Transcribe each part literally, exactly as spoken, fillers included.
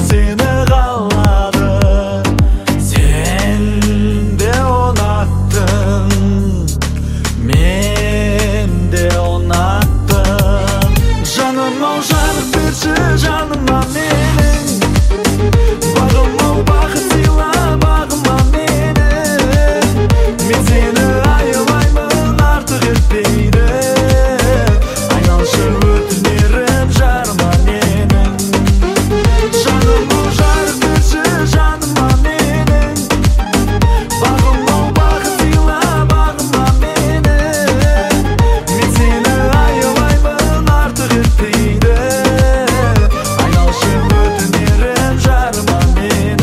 seni қаладым. Sen de ұнаттың, мен де ұнаттым. Жаным ау, жарық берші жаныма менің, бағым ау, бақыт сыйла бағыма менің. Мен сені аялаймын, артық етпейді, айналшы өтінерім жарыма менің. Жаным ау, жарық берші жаныма менің, бағым ау, бақыт сыйла бағыма менің. Мен сені аялаймын, артық етпейді, айналшы өтінерім жарыма менің.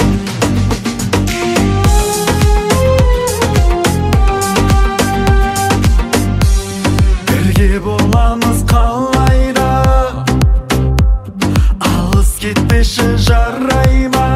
Бірге боламыз қалайда, алыс кетпеші жарай ма?